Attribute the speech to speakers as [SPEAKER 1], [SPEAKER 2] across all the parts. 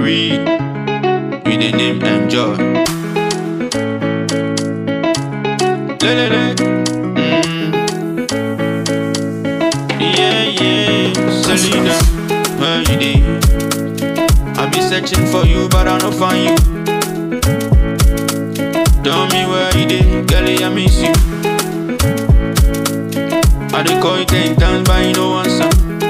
[SPEAKER 1] read with the name Enjoy. Yeah, Selena, where you dey? I be searching for you, but I don't find you. Tell me where you dey, girl, I miss you. I dey call you 10 times, but you no answer.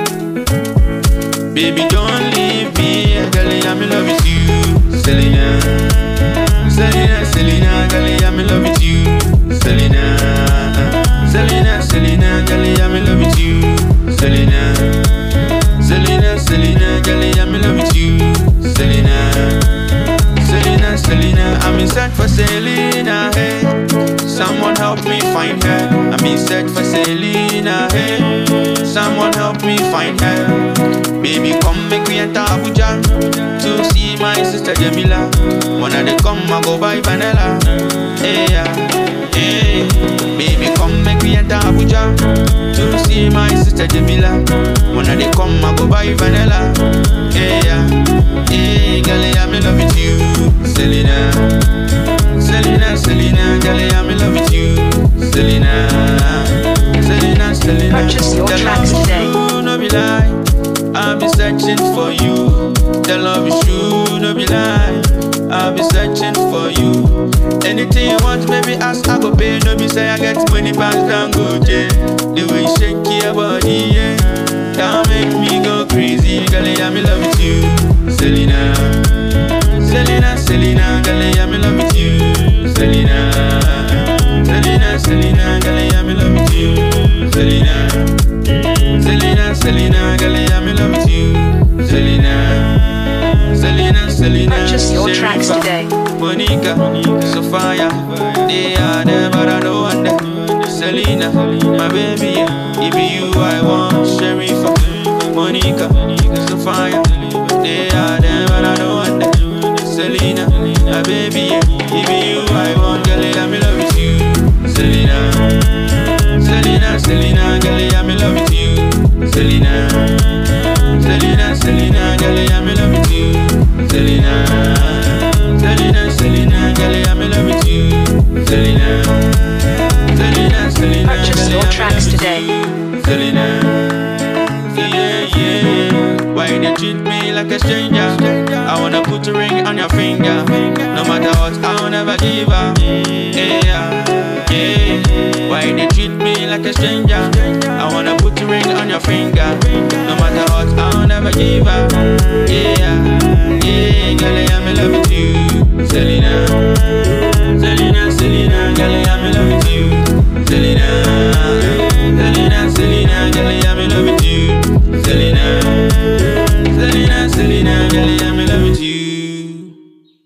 [SPEAKER 1] Baby, don't leave me, girl, I'm in love with you. Selena, Selena, Selena, girl, I'm in love with you. Selena, Selena, Selena, girl, I'm in love with you. Selena, Selena, Selena, girl, I'm in love with you. Selena, Selena, Selena, I'm in search for Selena, hey. Someone help me find her. I'm in search for Selena, hey. Someone help me find her. Baby, come make me enter Abuja to see my sister Jamila. When I come, I go buy vanilla. Hey, yeah, hey. Baby, come make me enter Abuja to see my sister Jamila. When I come, I go buy vanilla. Hey, yeah, hey, girl, I'm in love with you. Selena, Selena, Selena, girl, I'm in love with you. Selena, Selena, Selena.
[SPEAKER 2] Purchase your tracks today.
[SPEAKER 1] No be lie, I've been searching for you. The love is true, no be lie. I've been searching for you. Anything you want, baby, ask, I go pay. No be say I get money pass down, go yeah. The way you shake your body, yeah, that make me go crazy. Girl, I'm in love with you. Selena, Selena, Selena, girl, I'm in love with you. Selena, Selena, Selena, girl, I'm in love with you. Selena, Selena, Selena, girl, I'm in love with you. Selena, Selena, Selena.
[SPEAKER 2] Purchase your tracks today.
[SPEAKER 1] Monica, Sophia, they are there, but I don't want them. Selena, my baby, if you I want. Sherifa, Monica, Sophia, they are there, but I don't want them. Selena, my baby, if you I want. Girl, I'm in love with you. Selena, Selena, Selena, girl, I'm in love with you. Selena, Selena, Selena, girl, I'm in love with you. Selena, Selena, Selena, girl, I'm in love with you. Selena, Selena, Selena,
[SPEAKER 2] Purchase your tracks today.
[SPEAKER 1] Selena, yeah, yeah. Why they treat me like a stranger? I wanna put a ring on your finger. No matter what, I'll never give up. Yeah, yeah. Why they treat me like a stranger? I wanna put a ring on your finger. No matter what, I'll never give up. Yeah, yeah, girl, I'm in love with you. Selena, Selena, Selena, girl, I'm in love with you. Selena, Selena, Selena, girl, I'm in love with you.